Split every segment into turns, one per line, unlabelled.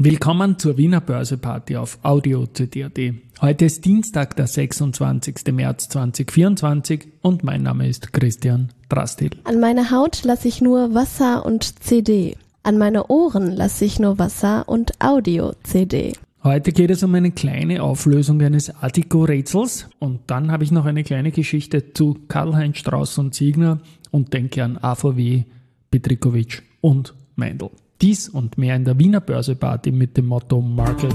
Willkommen zur Wiener Börseparty auf Audio CD.at. Heute ist Dienstag, der 26. März 2024 und mein Name ist Christian Drastil.
An meine Haut lasse ich nur Wasser und CD. An meine Ohren lasse ich nur Wasser und Audio-CD.
Heute geht es um eine kleine Auflösung eines Attico-Rätsels und dann habe ich noch eine kleine Geschichte zu Karl-Heinz Strauß und Signa und denke an AVW, Petrikovic und Meindl. Dies und mehr in der Wiener Börseparty mit dem Motto Market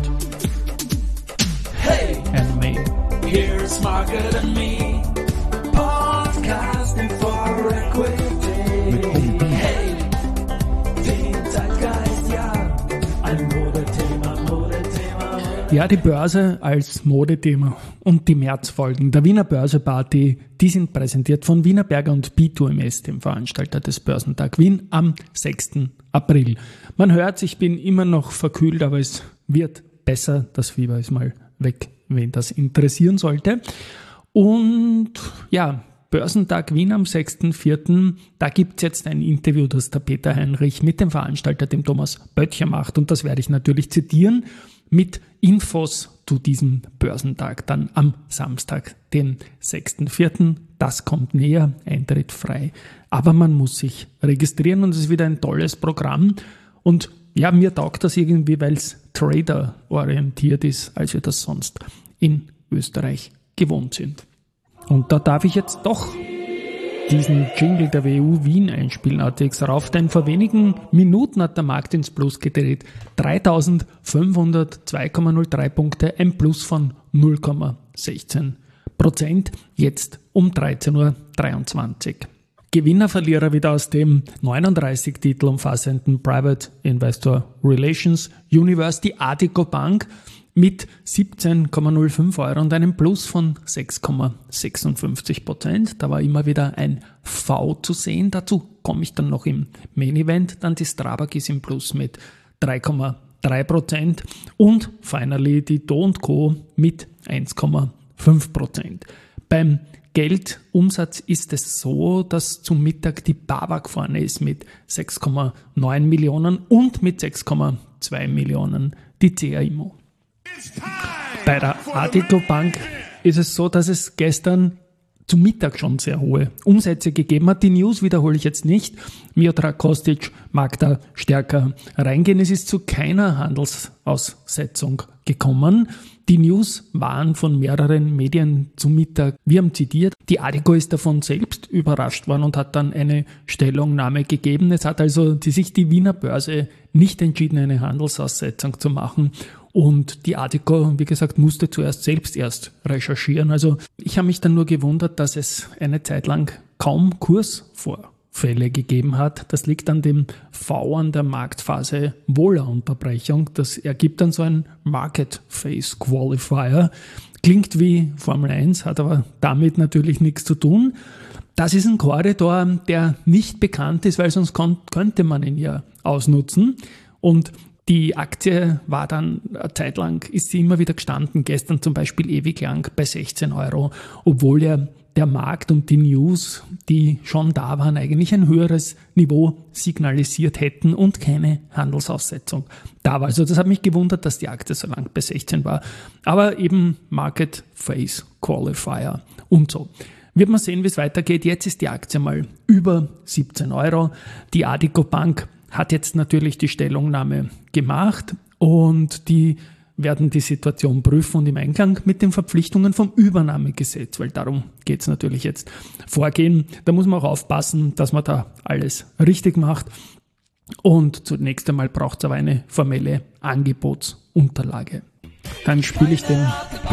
and Me.
Here's Market and Me, podcasting for equity. Hey, den Zeitgeist, ja, ein Modethema.
Ja, die Börse als Modethema und die Märzfolgen der Wiener Börseparty, die sind präsentiert von Wienerberger und B2MS, dem Veranstalter des Börsentag Wien am 6. April. Man hört, ich bin immer noch verkühlt, aber es wird besser. Das Fieber ist mal weg, wen das interessieren sollte. Und ja, Börsentag Wien am 6.4., da gibt es jetzt ein Interview, das der Peter Heinrich mit dem Veranstalter, dem Thomas Böttcher, macht. Und das werde ich natürlich zitieren mit Infos zu diesem Börsentag dann am Samstag, den 6.4. Das kommt näher, Eintritt frei. Aber man muss sich registrieren und es ist wieder ein tolles Programm. Und ja, mir taugt das irgendwie, weil es trader-orientiert ist, als wir das sonst in Österreich gewohnt sind. Und da darf ich jetzt doch diesen Jingle der WU Wien einspielen, ATX rauf, denn vor wenigen Minuten hat der Markt ins Plus gedreht. 3.502,03 Punkte, ein Plus von 0,16%, jetzt um 13.23 Uhr. Gewinner, Verlierer wieder aus dem 39 Titel umfassenden Private Investor Relations Universe, die Attico Bank mit 17,05 Euro und einem Plus von 6,56%. Da war immer wieder ein V zu sehen. Dazu komme ich dann noch im Main Event. Dann die Strabag ist im Plus mit 3,3% und finally die Do & Co. mit 1,5%. Beim Geldumsatz ist es so, dass zum Mittag die BAWAG vorne ist mit 6,9 Millionen und mit 6,2 Millionen die CA Immo. Bei der Attico Bank ist es so, dass es gestern zum Mittag schon sehr hohe Umsätze gegeben hat. Die News wiederhole ich jetzt nicht. Miodrag Kostic mag da stärker reingehen. Es ist zu keiner Handelsaussetzung gekommen. Die News waren von mehreren Medien zum Mittag. Wir haben zitiert. Die Attico ist davon selbst überrascht worden und hat dann eine Stellungnahme gegeben. Es hat also sich die Wiener Börse nicht entschieden, eine Handelsaussetzung zu machen. Und die Attico, wie gesagt, musste zuerst selbst erst recherchieren. Also ich habe mich dann nur gewundert, dass es eine Zeit lang kaum Kursvorfälle gegeben hat. Das liegt an dem V an der Marktphase Wohler-Unterbrechung. Das ergibt dann so ein Market Phase Qualifier. Klingt wie Formel 1, hat aber damit natürlich nichts zu tun. Das ist ein Korridor, der nicht bekannt ist, weil sonst könnte man ihn ja ausnutzen. Und die Aktie war dann eine Zeit lang, ist sie immer wieder gestanden, gestern zum Beispiel ewig lang bei 16 Euro, obwohl ja der Markt und die News, die schon da waren, eigentlich ein höheres Niveau signalisiert hätten und keine Handelsaussetzung da war. Also das hat mich gewundert, dass die Aktie so lang bei 16 war. Aber eben Market Phase Qualifier und so. Wird man sehen, wie es weitergeht. Jetzt ist die Aktie mal über 17 Euro. Die Attico Bank hat jetzt natürlich die Stellungnahme gemacht und die werden die Situation prüfen und im Einklang mit den Verpflichtungen vom Übernahmegesetz, weil darum geht es natürlich jetzt, vorgehen. Da muss man auch aufpassen, dass man da alles richtig macht. Und zunächst einmal braucht es aber eine formelle Angebotsunterlage. Dann spiele ich den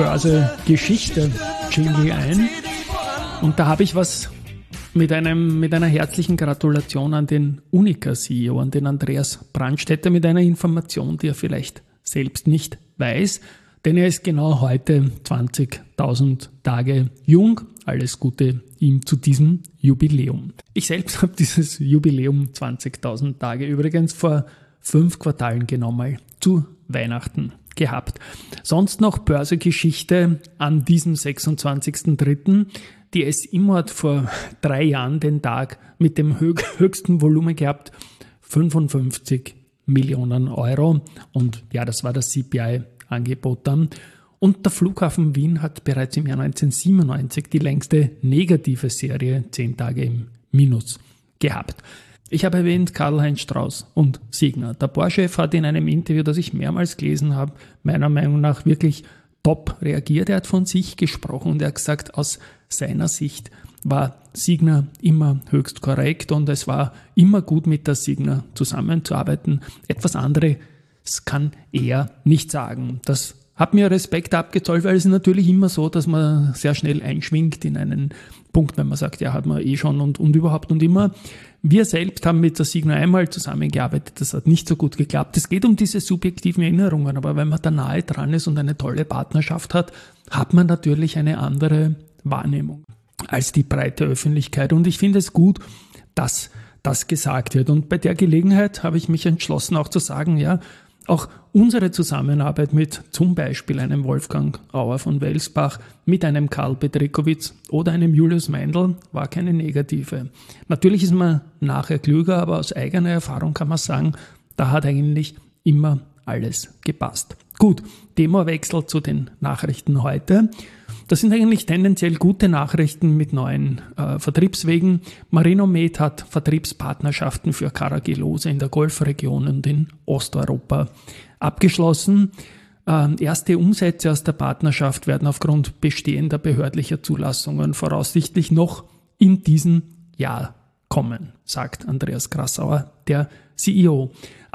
Börse-Geschichte-Jingle ein und da habe ich was mit einer herzlichen Gratulation an den Unica-CEO, an den Andreas Brandstätter, mit einer Information, die er vielleicht selbst nicht weiß, denn er ist genau heute 20.000 Tage jung. Alles Gute ihm zu diesem Jubiläum. Ich selbst habe dieses Jubiläum 20.000 Tage übrigens vor 5 Quartalen genau mal zu Weihnachten gehabt. Sonst noch Börsegeschichte an diesem 26.03. Die S-Immo hat vor 3 Jahren den Tag mit dem höchsten Volumen gehabt, 55 Millionen Euro. Und ja, das war das CPI-Angebot dann. Und der Flughafen Wien hat bereits im Jahr 1997 die längste negative Serie 10 Tage im Minus gehabt. Ich habe erwähnt Karl-Heinz Strauß und Signa. Der Bohrchef hat in einem Interview, das ich mehrmals gelesen habe, meiner Meinung nach wirklich top reagiert. Er hat von sich gesprochen und er hat gesagt, aus seiner Sicht war Signa immer höchst korrekt und es war immer gut, mit der Signa zusammenzuarbeiten. Etwas anderes kann er nicht sagen. Das hat mir Respekt abgezollt, weil es ist natürlich immer so, dass man sehr schnell einschwingt in einen Punkt, wenn man sagt, ja, hat man eh schon und überhaupt und immer. Wir selbst haben mit der Signa einmal zusammengearbeitet, das hat nicht so gut geklappt. Es geht um diese subjektiven Erinnerungen, aber wenn man da nahe dran ist und eine tolle Partnerschaft hat, hat man natürlich eine andere Wahrnehmung als die breite Öffentlichkeit. Und ich finde es gut, dass das gesagt wird. Und bei der Gelegenheit habe ich mich entschlossen, auch zu sagen, ja, auch unsere Zusammenarbeit mit zum Beispiel einem Wolfgang Auer von Welsbach, mit einem Karl Bedřichović oder einem Julius Meindl war keine negative. Natürlich ist man nachher klüger, aber aus eigener Erfahrung kann man sagen, da hat eigentlich immer alles gepasst. Gut, Themawechsel zu den Nachrichten heute. Das sind eigentlich tendenziell gute Nachrichten mit neuen Vertriebswegen. Marinomed hat Vertriebspartnerschaften für Carragelose in der Golfregion und in Osteuropa abgeschlossen. Erste Umsätze aus der Partnerschaft werden aufgrund bestehender behördlicher Zulassungen voraussichtlich noch in diesem Jahr kommen, sagt Andreas Grassauer, der CEO.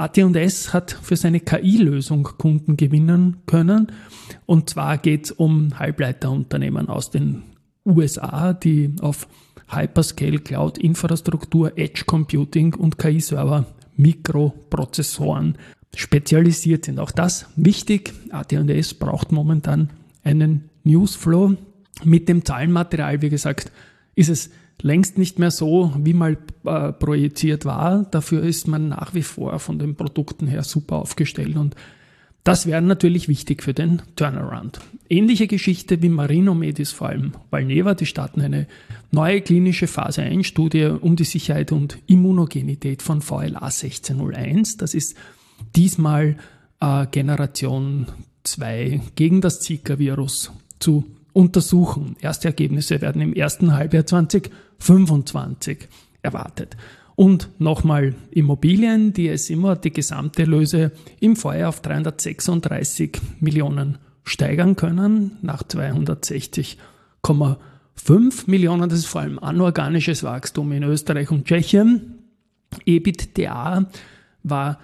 AT&S hat für seine KI-Lösung Kunden gewinnen können. Und zwar geht es um Halbleiterunternehmen aus den USA, die auf Hyperscale Cloud Infrastruktur, Edge Computing und KI-Server Mikroprozessoren spezialisiert sind. Auch das wichtig. AT&S braucht momentan einen Newsflow. Mit dem Zahlenmaterial, wie gesagt, ist es längst nicht mehr so, wie mal projiziert war. Dafür ist man nach wie vor von den Produkten her super aufgestellt und das wäre natürlich wichtig für den Turnaround. Ähnliche Geschichte wie Marinomed ist vor allem Valneva. Die starten eine neue klinische Phase-1-Studie um die Sicherheit und Immunogenität von VLA 1601. Das ist diesmal Generation 2 gegen das Zika-Virus zu untersuchen. Erste Ergebnisse werden im ersten Halbjahr 2025 erwartet. Und nochmal Immobilien, die es immer die gesamte Erlöse im Vorjahr auf 336 Millionen steigern können, nach 260,5 Millionen. Das ist vor allem anorganisches Wachstum in Österreich und Tschechien. EBITDA war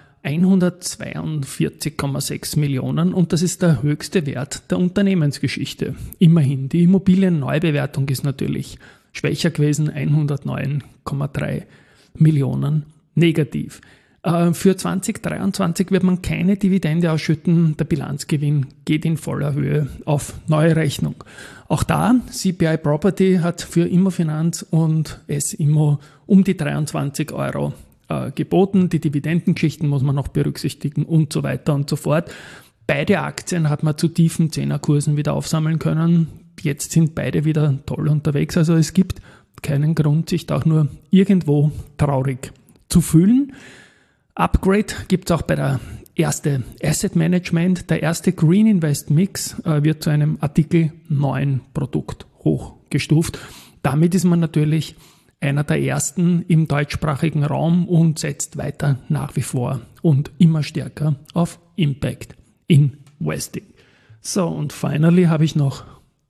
142,6 Millionen und das ist der höchste Wert der Unternehmensgeschichte. Immerhin. Die Immobilienneubewertung ist natürlich schwächer gewesen, 109,3 Millionen negativ. Für 2023 wird man keine Dividende ausschütten. Der Bilanzgewinn geht in voller Höhe auf neue Rechnung. Auch da, CPI Property hat für Immofinanz und S-Immo um die 23 Euro geboten. Die Dividendengeschichten muss man noch berücksichtigen und so weiter und so fort. Beide Aktien hat man zu tiefen 10er-Kursen wieder aufsammeln können. Jetzt sind beide wieder toll unterwegs. Also es gibt keinen Grund, sich da auch nur irgendwo traurig zu fühlen. Upgrade gibt es auch bei der erste Asset Management. Der erste Green Invest Mix wird zu einem Artikel 9 Produkt hochgestuft. Damit ist man natürlich einer der ersten im deutschsprachigen Raum und setzt weiter nach wie vor und immer stärker auf Impact Investing. So, und finally habe ich noch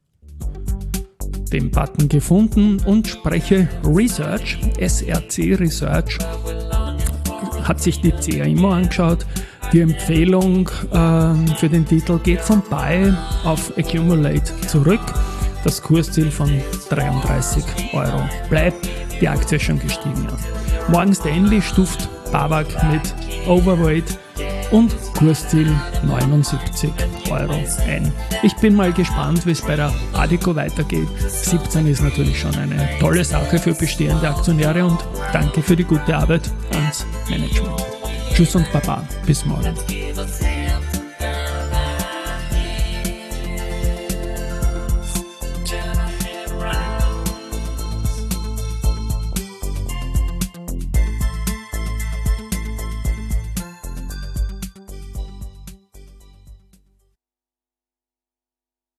den Button gefunden und spreche Research. SRC Research hat sich die CA-Immo angeschaut. Die Empfehlung für den Titel geht von Buy auf Accumulate zurück. Das Kursziel von 33 Euro bleibt. Die Aktie ist schon gestiegen. Ja. Morgan Stanley stuft BAWAG mit Overweight und Kursziel 79 Euro ein. Ich bin mal gespannt, wie es bei der Addiko weitergeht. 17 ist natürlich schon eine tolle Sache für bestehende Aktionäre und danke für die gute Arbeit ans Management. Tschüss und Baba, bis morgen.